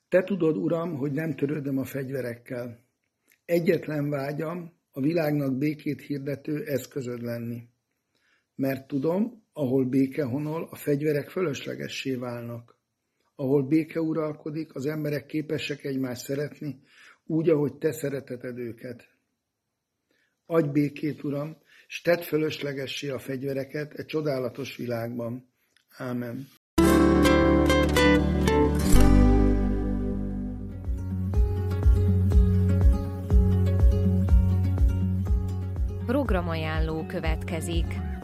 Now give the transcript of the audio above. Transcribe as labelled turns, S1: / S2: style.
S1: Te tudod, Uram, hogy nem törődöm a fegyverekkel. Egyetlen vágyam a világnak békét hirdető eszközöd lenni. Mert tudom, ahol béke honol, a fegyverek fölöslegessé válnak. Ahol béke uralkodik, az emberek képesek egymást szeretni, úgy, ahogy te szereteted őket. Adj békét, Uram, s tedd fölöslegessé a fegyvereket e csodálatos világban. Ámen.
S2: Programajánló következik.